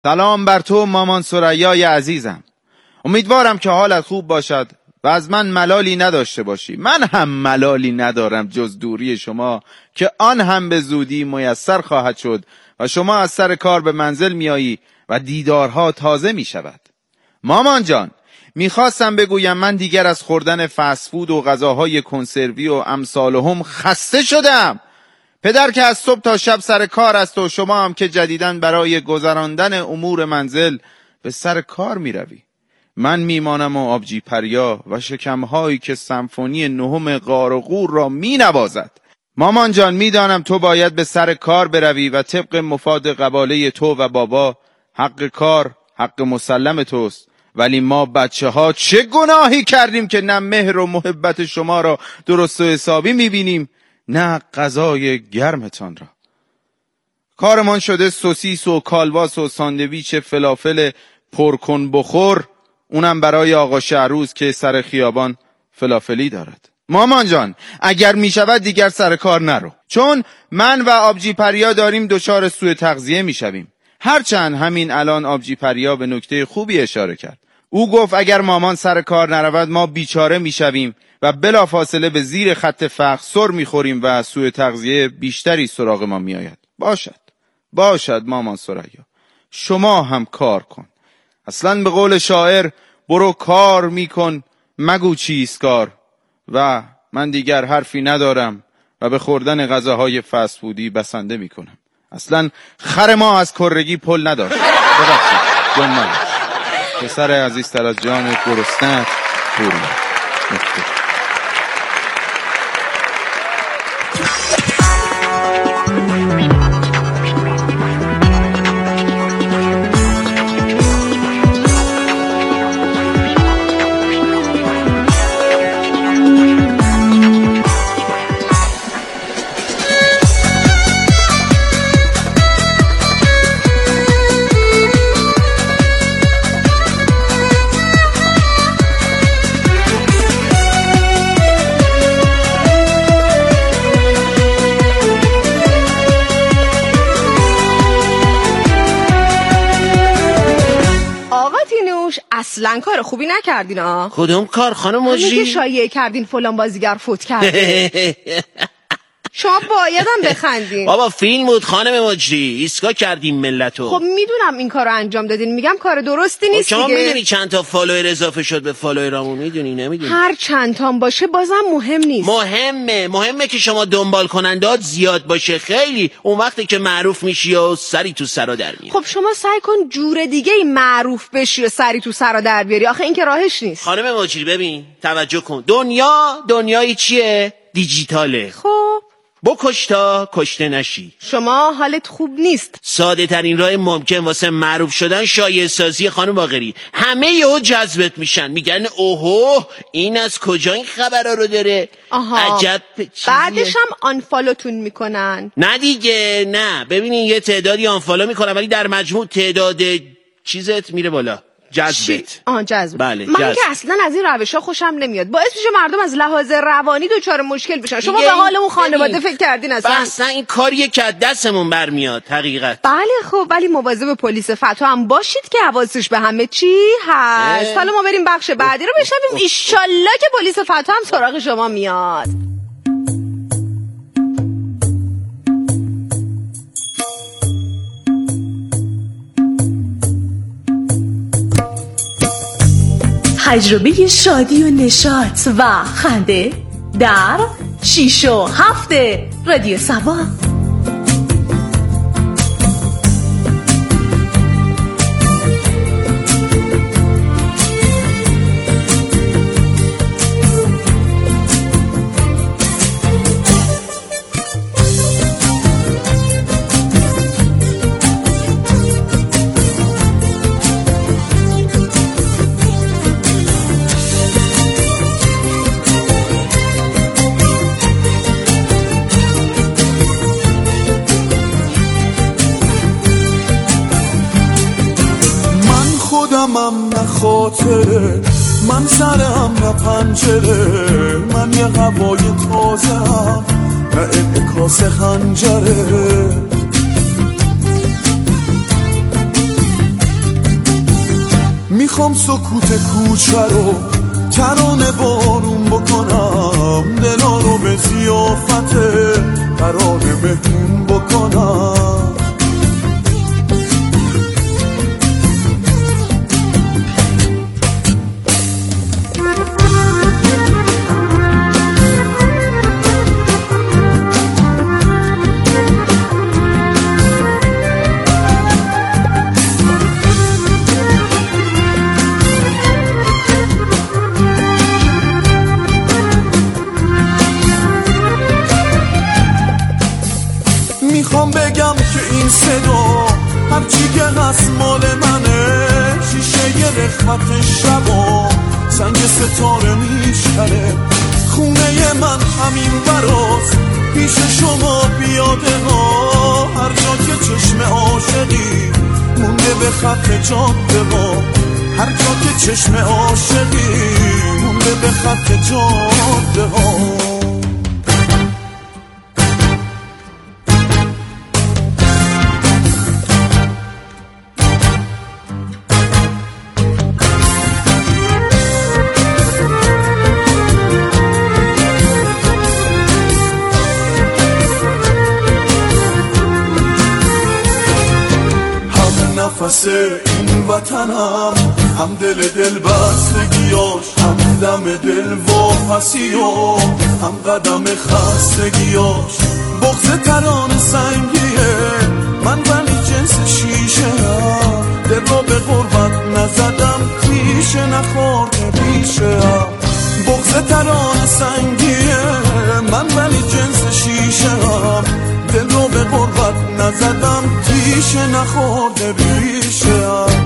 سلام بر تو مامان ثریای عزیزم. امیدوارم که حالت خوب باشد و از من ملالی نداشته باشی. من هم ملالی ندارم جز دوری شما که آن هم به زودی میسر خواهد شد و شما از سر کار به منزل میایی و دیدارها تازه می شود. مامان جان، میخواستم بگویم من دیگر از خوردن فست فود و غذاهای کنسروی و امثالهم خسته شدم. پدر که از صبح تا شب سر کار است و شما هم که جدیداً برای گذراندن امور منزل به سر کار می روی. من میمانم و آبجی پریا و شکمهایی که سمفونی نهم غار و غور را می نوازد. مامان جان، میدانم تو باید به سر کار بروی و طبق مفاد قباله تو و بابا حق کار حق مسلم توست، ولی ما بچه ها چه گناهی کردیم که نه مهر و محبت شما را درست و حسابی می بینیم نه غذای گرمتان را. کارمان شده سوسیس و کالباس و ساندویچ فلافل پرکن بخور، اونم برای آقا شهروز که سر خیابان فلافلی دارد. مامان جان، اگر می شود دیگر سر کار نرو، چون من و آبجی پریا داریم دچار سوء تغذیه می شویم. هرچند همین الان آبجی پریا به نکته خوبی اشاره کرد. او گفت اگر مامان سر کار نرود ما بیچاره می شویم و بلافاصله به زیر خط فقر سر میخوریم و سوء تغذیه بیشتری سراغ ما میآید. باشد مامان ثریا، شما هم کار کن. اصلا به قول شاعر برو کار میکن مگو چیست کار. و من دیگر حرفی ندارم و به خوردن غذاهای فست فودی بسنده میکنم. اصلا خر ما از کرگی پل نداشت. ببخشید جان، پسر عزیزتر از جان گرسنه‌ات پول. اصلا کار خوبی نکردین ها. کدوم کار خانم مجری؟ همین که شایعه کردین فلان بازیگر فوت کرده. شما بایدم بخندین. بابا فیلم بود خانم مجری، ایسکا کردیم ملتو. خب میدونم این کارو انجام دادین، میگم کار درستی نیست دیگه. شما میدونی چند تا فالوور اضافه شد به فالوورامون؟ میدونی نمیدونی؟ هر چند تام باشه بازم مهم نیست. مهمه که شما دنبال کنندات زیاد باشه. خیلی اون وقتی که معروف میشی و سری تو سرا در میاری. خب شما سعی کن جور دیگه معروف بشی و سری تو سرا در بیاری. آخه این که راهش نیست. خانم مجری ببین توجه کن، دنیای چیه؟ دیجیتاله. خب بکش تا کشته نشی. شما حالت خوب نیست. ساده ترین راه ممکن واسه معروف شدن شایعه سازی خانم باقری. همه یهو جذبت میشن، میگن اوهو این از کجا این خبرا رو داره. عجب چیزیه. بعدش هم آنفالوتون میکنن. نه دیگه، نه ببینین یه تعدادی آنفالو میکنن ولی در مجموع تعداد چیزت میره بالا. جذبت. جذب. بله، من که اصلا از این روشا خوشم نمیاد. باعث میشه مردم از لحاظ روانی دچار مشکل بشن. شما به حال اون خانواده فکر کردین اصلا این کاریه که از دستمون برمیاد حقیقت. بله خب، ولی مواظب پلیس فتوا هم باشید که حواسش به همه چی هست. حالا ما بریم بخش بعدی رو بشنویم. ایشالله که پلیس فتوا هم سراغ شما میاد. تجربه شادی و نشاط و خنده در 6 و 7 رادیو سبا. خودمم نه خاطره، من سرم نه پنجره، من یه هوای تازه هم نه انعکاس خنجره. میخوام سکوت کوچه رو ترانه بارون بکنم، دلا رو به ضیافت قرار مهمون بکنم. میخوام بگم که این صدا هرچی که هست مال منه، شیشه رخوت شبا سنگ ستاره میشکنه، خونه من همین براست پیش شما بیاده ها، هر جا که چشم عاشقی مونده به خط جاده ها، هر جا که چشم عاشقی مونده به خط جاده ها. نفس این وطنم، هم دل بستگیاش، هم دم دل واپسیاش، هم قدم خستگیاش. بغض ترانه سنگیه من ولی جنس شیشه هم، دل را به غربت نزدم پیشه نخورده پیشه هم. بغض ترانه سنگیه من ولی جنس شیشه هم، دل رو به غربت نزدم تیشه نخورده بیشه هم.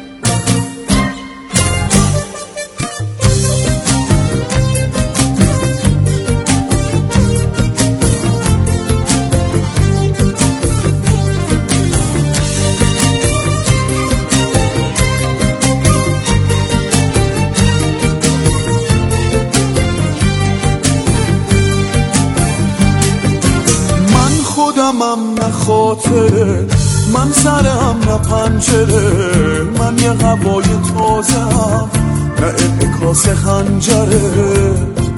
خودمم نه خاطره، من سرم نه پنجره، من یه هوای تازه هم نه انعکاس خنجره.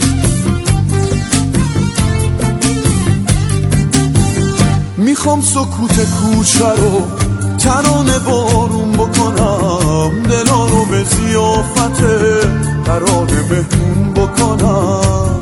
میخوام سکوت کوچه رو ترانه بارون بکنم، دلا رو به ضیافت قرار مهمون بکنم.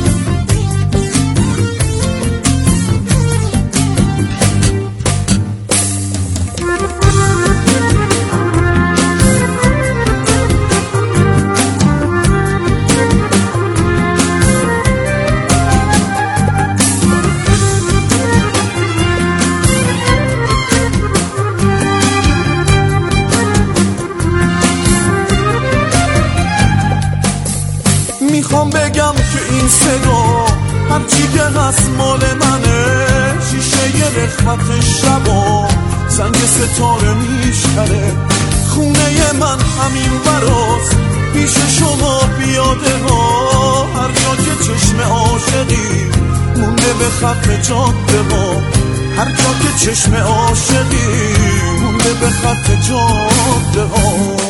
میخوام بگم که این صدا هرچی که هست مال منه، شیشه رخوت شبا سنگ ستاره میشکنه، خونه من همین براست پیش شما بیاده ها، هر جا که چشم عاشقی مونده به خط جاده ها، هر جا که چشم عاشقی مونده به خط جاده ها.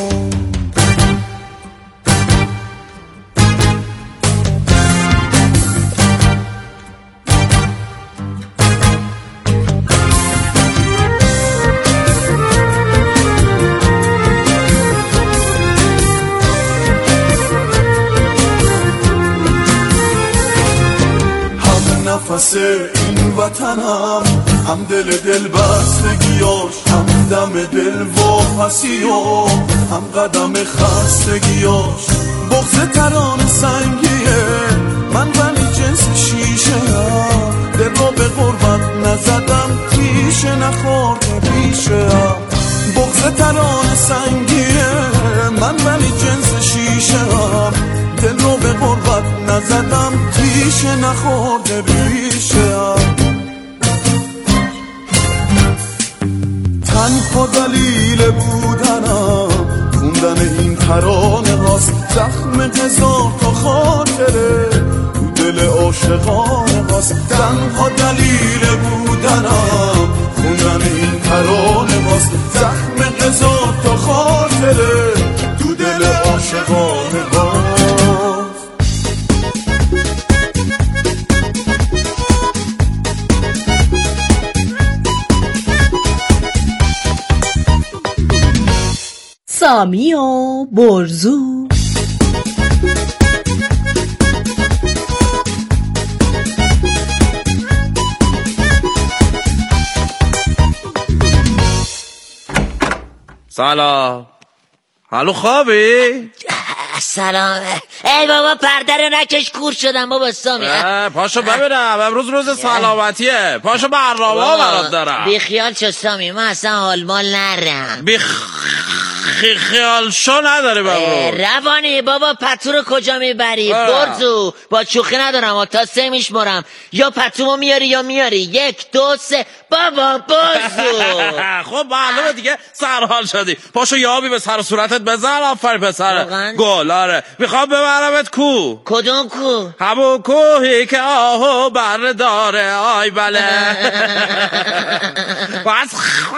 نفس این وطنم، هم دل بستگیاش، هم دم دل واپسیاش، هم قدم خستگیاش. بغض ترانه سنگیه من ولی جنس شیشه هم، دل را به غربت نزدم تیشه نخورده پیشه هم. بغض ترانه سنگیه من ولی جنس شیشه هم، دل رو به غربت نزدم تیشه نخورده بیشه هم. تنها دلیل بودنم خوندن این ترانه هاست، زخم هزار تا خاطره تو دل عاشقانه هاست. تنها دلیل بودنم خوندن این ترانه هاست، زخم هزار تا خاطره تو سامی و برزو. سلام. حالو خوابی؟ سلام. ای بابا پرده رو نکش، کور شدم بابا سامی. پاشو ببینم امروز روز سلامتیه. پاشو برنامه ها برات دارم. بی خیال شو سامی، من اصلا حال مال نرم. خیال شو نداری بابا. روانی بابا. پتو رو کجا میبری؟ برزو با چوخی ندارم و تا 3 میشمرم. یا پتومو میاری یا میاری. 1 2 3 بابا برزو. خب معلومه دیگه سرحال شدی. پاشو یه آبی به سر و صورتت بزن. آفرین پسره. گل. آره میخوام ببرمت کو. کدوم کو؟ همون کوهی که آهو بر داره. آی بله. بس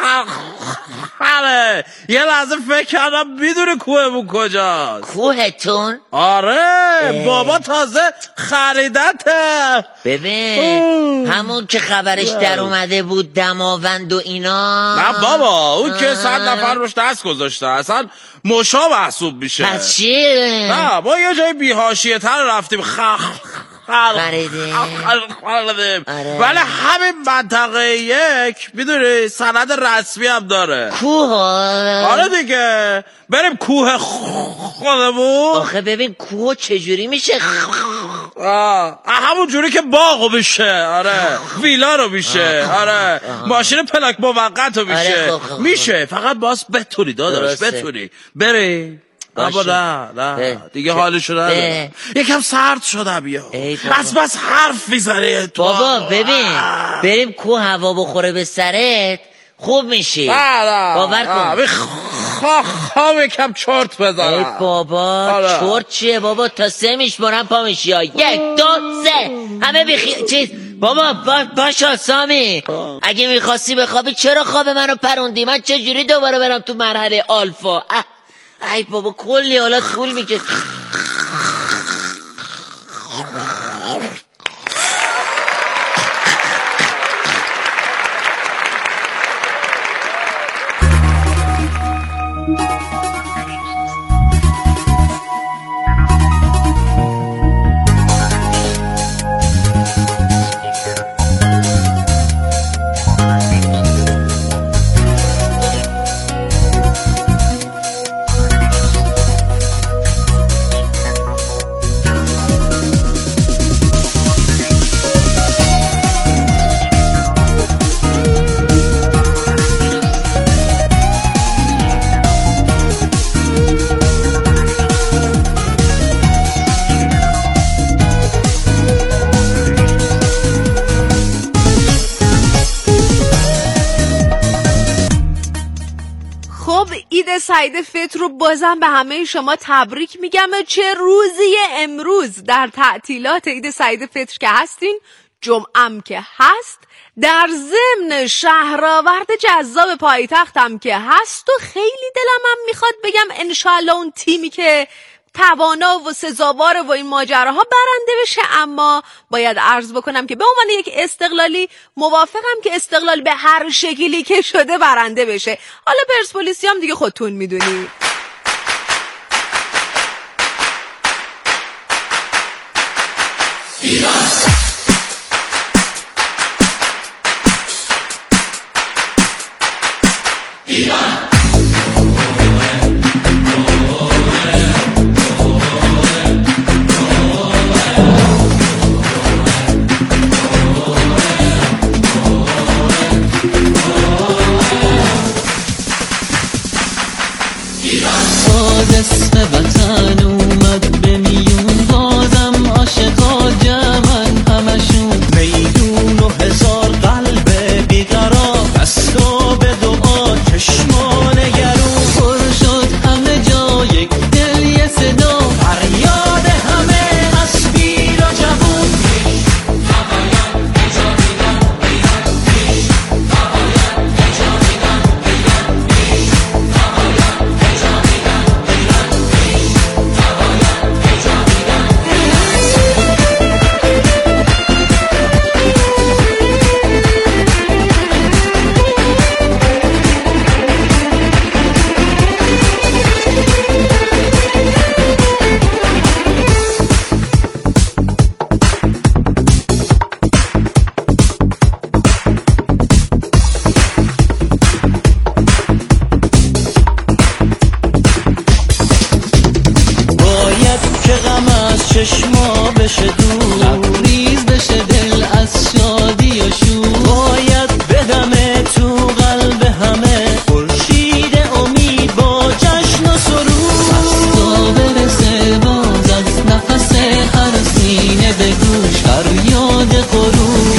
خاله یه لحظه فکر کردم میدونه کوهمون کجاست. کوهتون؟ آره بابا تازه خریدته. ببین همون که خبرش در اومده بود دماوند و اینا. نه بابا اون که 100 نفر روش دست گذاشته اصلا مشا محسوب میشه. پس چی؟ نه ما یه جای بی‌حاشیه تر رفتیم خریدیم. ولی همین منطقه 1 میدونی سند رسمی هم داره. کوه؟ آره دیگه بریم کوه خودمون. آخه ببین کوه چجوری میشه؟ همون جوری که باغو میشه. آره ویلا رو میشه. آره ماشین پلاک موقت رو میشه. میشه فقط باز بتونی داداش بتونی بری. نه دیگه حالشو ندارم. یکم سرد شدم یا بس حرف میزنه تو. بابا ببین بریم کوه هوا بخوره به سرت خوب میشی. باور کن. خواه یکم چرت بزنم. ای بابا چرت چیه بابا؟ تا 3 میشمارم پا میشی. 1 2 3 همه بیخی چیز. بابا باشا سامی اگه میخواستی بخوابی چرا خواب منو پروندی؟ من چجوری دوباره برم تو مرحله آلفا؟ ای بابا کلی حالا طول میکشه. سعید فطر رو بازم به همه شما تبریک میگم. چه روزی امروز در تعطیلات عید سعید فطر که هستین، جمعم که هست، در ضمن شهرآورد جذاب پایتختم که هست و خیلی دلم هم میخواد بگم انشالله اون تیمی که توانا و سزاوار و این ماجراها برنده بشه. اما باید عرض بکنم که به عنوان یک استقلالی موافقم که استقلال به هر شکلی که شده برنده بشه. حالا پرسپولیسی هم دیگه خودتون میدونی. وطن اومد به میون بازم عاشقا جمعن همشون میدون و 1000 قلب بیقرار دستا به دعا چشمان گرون پر شد همه جا یک دل یه صدا فریاد همه از پیر و جوون نباید اجازیدن بیرن نباید اجازیدن بیرن نباید اجازیدن بیرن چشما بشه دور، لبریز بشه دل از شادی و شور، باید بدمه تو قلب همه خورشید امید با جشن و سرور. دستا برسه باز از نفس هر سینه به گوش فریاد غرور.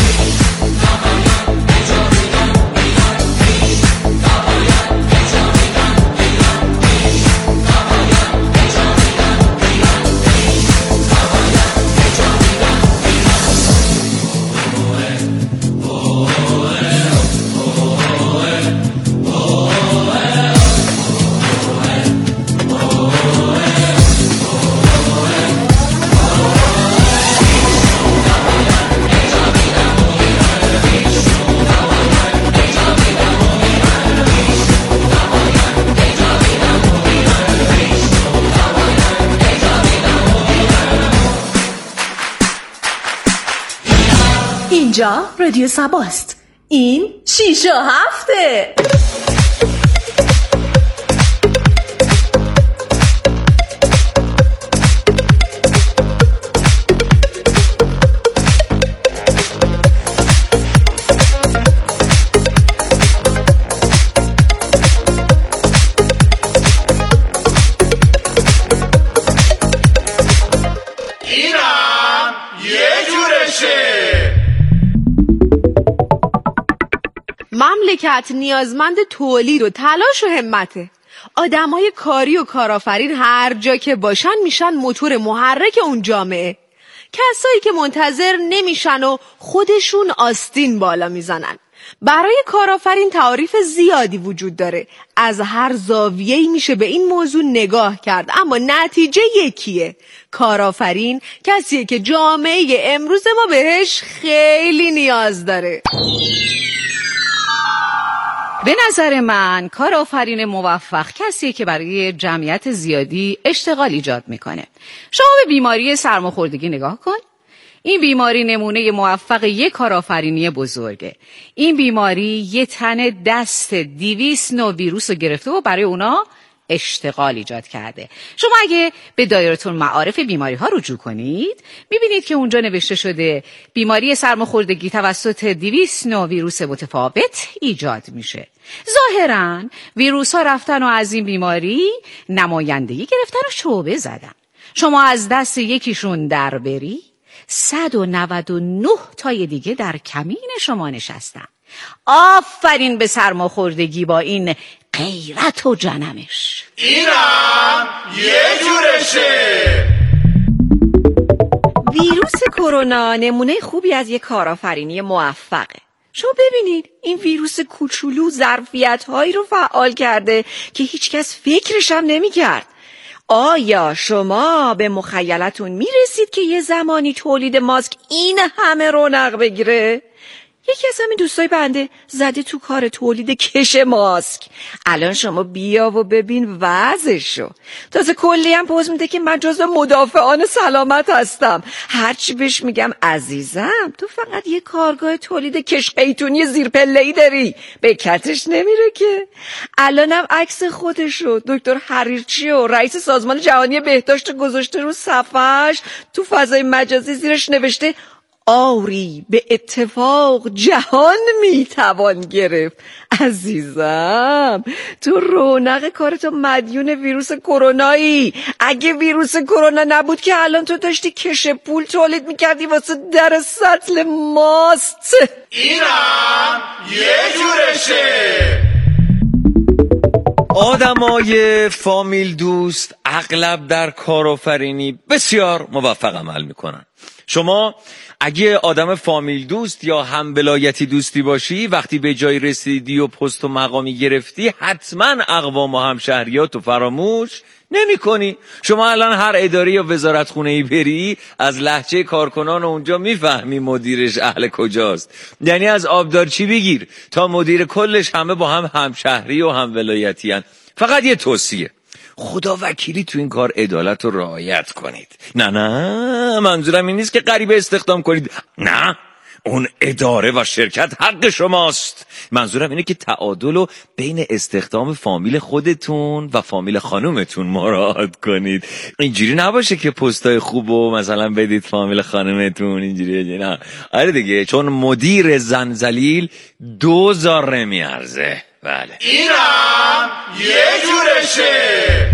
اینجا رادیو سباست. این 6 و 7. مملکت نیازمند تولید و تلاش و همته. آدمای کاری و کارآفرین هر جا که باشن میشن موتور محرک اون جامعه. کسایی که منتظر نمیشن و خودشون آستین بالا میزنن. برای کارآفرین تعاریف زیادی وجود داره. از هر زاویه‌ای میشه به این موضوع نگاه کرد، اما نتیجه یکیه. کارآفرین کسیه که جامعه امروز ما بهش خیلی نیاز داره. به نظر من کارآفرین موفق کسیه که برای جمعیت زیادی اشتغال ایجاد میکنه. شما به بیماری سرماخوردگی نگاه کن. این بیماری نمونه موفق یک کارآفرینی بزرگه. این بیماری یه تن دست 200 نوع ویروس رو گرفته و برای اونا اشتغال ایجاد کرده. شما اگه به دایره‌تون معارف بیماری ها رجوع کنید میبینید که اونجا نوشته شده بیماری سرماخوردگی توسط 200 نوع ویروس متفاوت ایجاد میشه. ظاهراً ویروس ها رفتن و از این بیماری نمایندگی گرفتن و شعبه زدن. شما از دست یکیشون در بری 199 تای دیگه در کمین شما نشستن. آفرین به سرماخوردگی با این غیرت و جنمش. اینم یه جورشه. ویروس کرونا نمونه خوبی از یک کارآفرینی موفقه. شما ببینید این ویروس کوچولو ظرفیت‌هایی رو فعال کرده که هیچکس فکرش هم نمی‌کرد. آیا شما به مخیلتون میرسید که یه زمانی تولید ماسک این همه رونق بگیره؟ یکی از همین دوستای بنده زده تو کار تولید کش ماسک. الان شما بیا و ببین وضعشو. تازه کلی هم پوز میده که من جزو مدافعان سلامت هستم. هرچی بهش میگم عزیزم تو فقط یه کارگاه تولید کش قیتونی زیر پله‌ای داری، به کتش نمیره که. الانم عکس خودشو دکتر حریرچی و رئیس سازمان جهانی بهداشت گذاشته رو صفحش، تو فضای مجازی زیرش نوشته آری به اتفاق جهان میتوان گرفت. عزیزم تو رونق کارتو مدیون ویروس کرونایی. اگه ویروس کرونا نبود که الان تو داشتی کش پول تولید میکردی واسه در سطل ماست. اینم یه جورشه. آدمای فامیل دوست اغلب در کارآفرینی بسیار موفق عمل میکنن. شما اگه آدم فامیل دوست یا هم ولایتی دوستی باشی، وقتی به جای رسیدی و پست و مقامی گرفتی حتما اقوام و همشهریاتو فراموش نمی کنی. شما الان هر اداره یا وزارت خونه‌ای بری از لهجه کارکنان اونجا میفهمی مدیرش اهل کجاست. یعنی از آبدارچی بگیر تا مدیر کلش همه با هم همشهری و هم ولایتی هن. فقط یه توصیه، خدا وکیلی تو این کار عدالت رو رعایت کنید. نه منظورم این نیست که غریبه استخدام کنید، نه اون اداره و شرکت حق شماست. منظورم اینه که تعادل رو بین استخدام فامیل خودتون و فامیل خانومتون مراعات کنید. اینجوری نباشه که پستای خوبو مثلا بدید فامیل خانومتون اینجوری. نه آره دیگه، چون مدیر زنزلیل 2000 نمیارزه. بله اینم یه جورشه.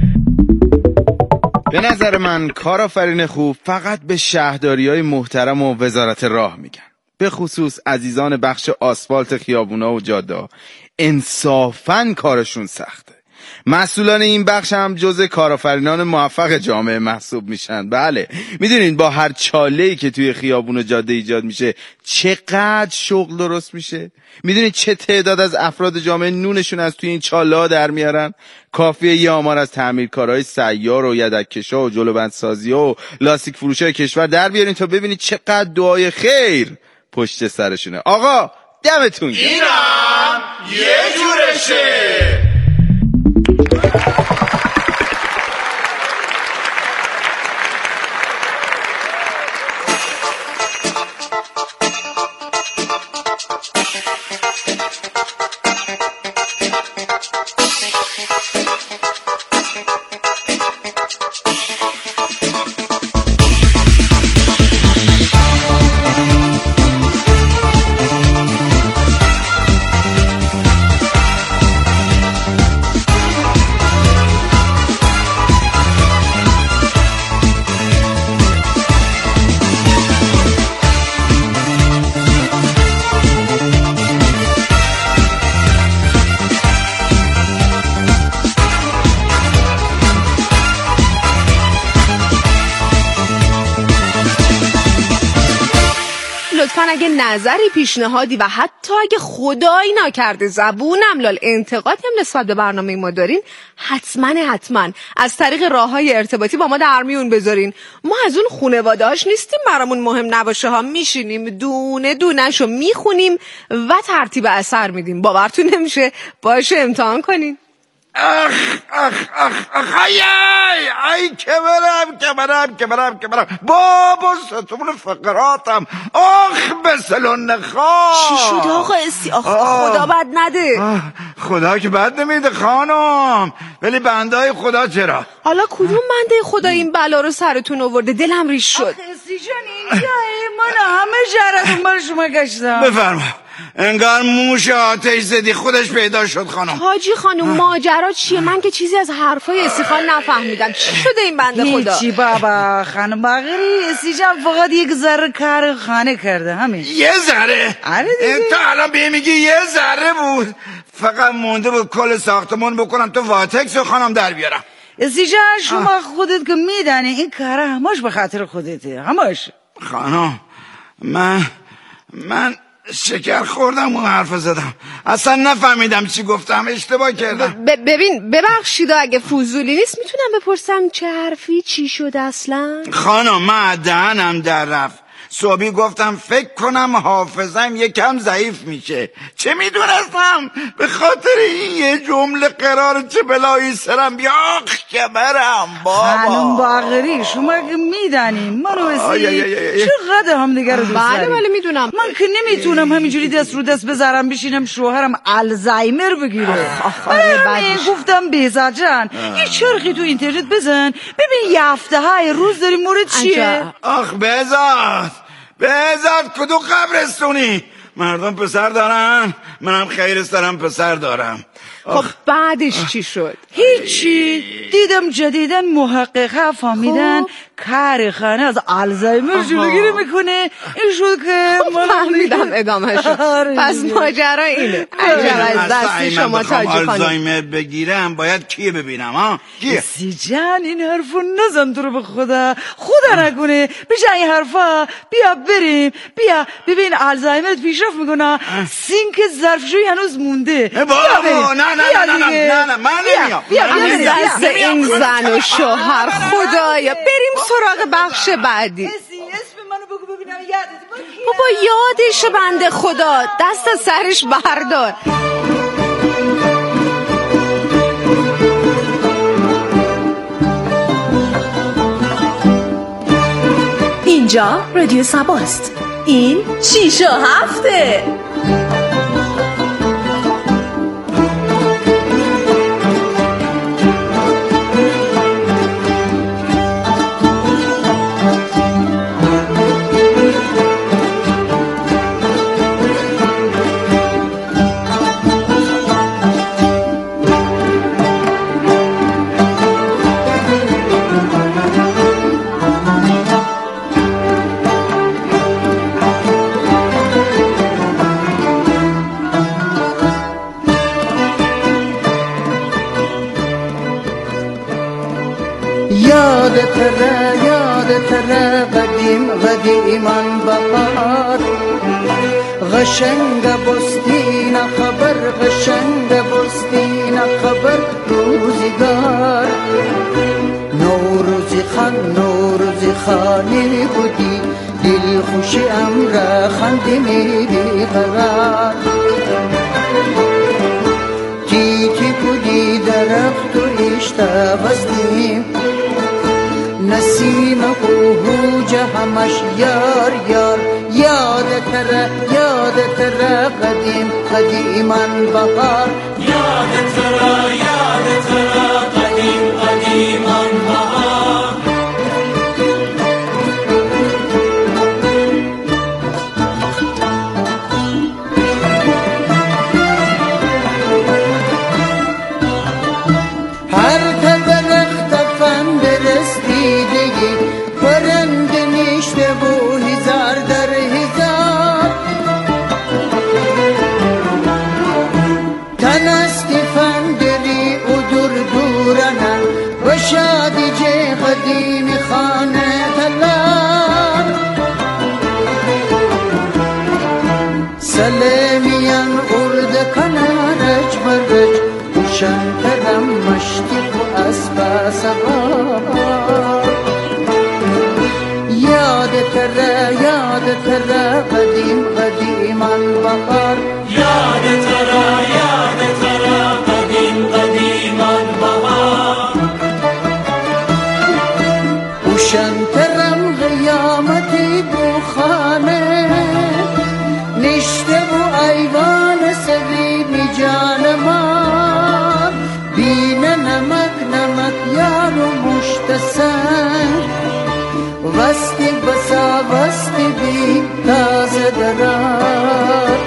به نظر من کارآفرین خوب فقط به شهرداری‌های محترم و وزارت راه میگن، به خصوص عزیزان بخش آسفالت خیابونا و جاده. انصافاً کارشون سخته. مسئولان این بخش هم جزء کارآفرینان موفق جامعه محسوب میشن. بله میدونین با هر چاله‌ای که توی خیابون و جاده ایجاد میشه چقدر شغل درست میشه؟ میدونین چه تعداد از افراد جامعه نونشون از توی این چاله‌ها در میارن؟ کافیه یه آمار از تعمیرکارهای سیار و یدک‌کشا و جلوبندسازی‌ها و لاستیک فروشای کشور در بیارین تا ببینید چقدر دعای خیر پشت سرشونه. آقا دمتون گرم. اینم یه جورشه. لطفاً اگه نظری، پیشنهادی و حتی اگه خدایی نکرده زبونم لال انتقادی هم نسبت به برنامه ما دارین، حتما از طریق راههای ارتباطی با ما در میون بذارین. ما از اون خانواده‌اش نیستیم برامون مهم نباشه ها، میشینیم دونه دونه‌شو میخونیم و ترتیب اثر میدیم. باورتون نمیشه؟ باشه امتحان کنین. ای که برم بابا ستون فقراتم. بسلون نخواه. چی شده آقا اسی؟ خدا بد نده. خدا که بد نمیده خانم، ولی بندهای خدا چرا؟ حالا کدوم بنده خدا این بلا رو سرتون آورده؟ دلم ریش شد. اسی جان اینجا من همه جرد بر شما گشتم. بفرما. انگار موش آتش زدی خودش پیدا شد خانم. حاجی خانم ماجرا چیه؟ من که چیزی از حرفای اسیخان نفهمیدم. چی شده این بنده خدا؟ هیچی بابا خانم باقری، اسی جان فقط یک ذره کار خانه کرده همین. یه ذره؟ آره دیگه. تا الان به میگی یه ذره بود؟ فقط مونده بود کل ساختمون بکنم تو واتکس و خانم در بیارم. اسی جان شما خودت که میدانی این کار همش به خاطر خودته، همش. خانم من شکر خوردم و حرف زدم، اصلا نفهمیدم چی گفتم، اشتباه کردم. ببین ببخشید اگه فضولی نیست میتونم بپرسم چه حرفی چی شد اصلا؟ خانم من دهنم در رفت. صبحی گفتم فکر کنم حافظم یکم ضعیف میشه. چه میدونستم به خاطر این یه جمله قرار چه بلایی سرم بیاخ که برم بابا. خانم باقری شما که میدانی منو اسی چقدر هم دیگر رو دوست داریم. بله میدونم. من که نمیتونم همینجوری دست رو دست بذارم بشینم شوهرم الزایمر بگیره. من گفتم بیزا جان یه چرخی تو اینترنت بزن ببین یه هفته های روز داری مورد چیه. آخ بذات کدو قبرستونی، مردم پسر دارن، منم خیرست دارم پسر دارم. خب بعدش چی شد؟ هیچی. دیدم جدیدن محققه فهمیدن کار خانه از الزایمر جلوگیری میکنه. این شد که فهمیدم ادامه شد. پس ماجرا اینه. عجب از دست شما تاجی خانم. الزایمر بگیرم باید کیه ببینم ها؟ کیه؟ سی جان این حرفو نزن تو رو به خدا نکنه بجا این حرفا. بیا بریم بیا ببین الزایمرت پیشرفت میکنه. سینک ظرفشویی هنوز مونده. بابا نه من نمیام. از دست این زن و شوهر خدایا. بریم سراغ بخش بعدی. اسم منو بگو ببینم یادت بابا یادش بنده خدا، دست از سرش بردار. اینجا رادیو سباست. این 6 و 7. یادتره قدیمان بهار غشنگ بستین خبر غشنگ بستین خبر روزگار نوروزی خانی بودی دل خوشی امر خندی بی قرار تیتی بودی درخت و اشتا بستیم نسیم قهوج همش یار یار یادتره قدیمان بهار یادتره قدیمان بهار هر درخت فند رسیدگی پرنده میشته و هزار در هزار تنستی فندری و دورانه و شادی جه قدیم خانه تلار سلیمیان ارد کنارج برج شنکرم مشتی و اسبا سوار یادتره قدیمان بهار یادتره قدیمان بهار و شنکرم قیامتی بو خانه نشته و ایوان سوی جان ما نمک یار و مشتسن وستی بسا وستی بی تازه درار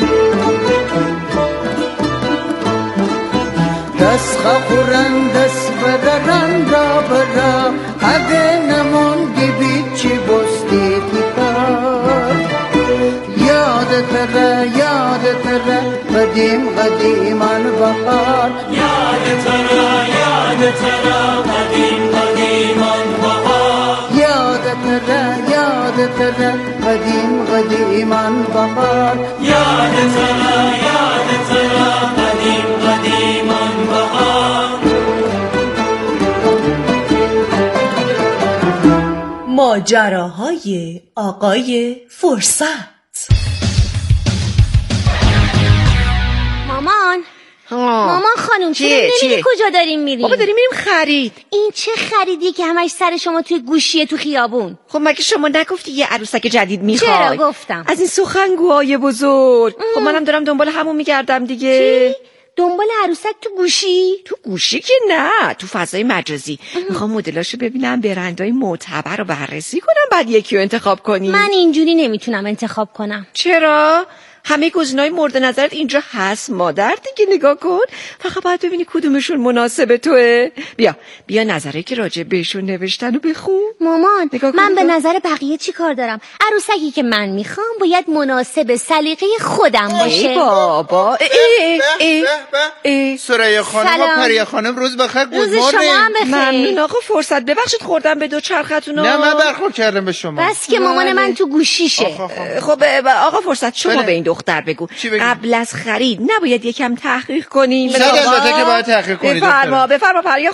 دست خورن دست بدرن را برا اگه نموندی بیچی بستی تیکار یادتره قدیمان بهار یادتره قدیمان بهار یادتره قدیمان بهار یادتره قدیمان بهار ماجراهای آقای فرصت. مامان خانم چرا نمیدی کجا داریم میریم؟ بابا داریم میریم خرید. این چه خریدی که همش سر شما توی گوشیه تو خیابون؟ خب مگه شما نگفتی یه عروسک جدید میخوای؟ چرا گفتم؟ از این سخنگوهای بزرگ. خب منم دارم دنبال همون میگردم دیگه. چی؟ دنبال عروسک تو گوشی؟ تو گوشی که نه، تو فضای مجازی. میخوام مدلاشو ببینم، برندهای معتبر رو بررسی کنم، بعد یکی رو انتخاب کنی. من اینجوری نمیتونم انتخاب کنم. چرا؟ همه گزینه‌های مورد نظرت اینجا هست مادر دیگه، نگاه کن. فقط باید ببینی کدومشون مناسب توه. بیا نظری که راجع بهشون نوشتن رو بخون. مامان من به نظر بقیه چی کار دارم؟ عروسکی که من میخوام باید مناسب سلیقه خودم باشه. بابا سریا خانم و پریا خانم روز بخیر. روز شما هم بخیر. ممنون آقا فرصت. ببخشید خوردم به دو چرختونو. نه من برخورد کردم به شما. بس که مامان من تو گوشیشه. خب آقا فرصت شما به این دختر بگو قبل از خرید نباید یکم تحقیق کنیم؟ صد البته که باید تحقیق کنید. بفرما پریا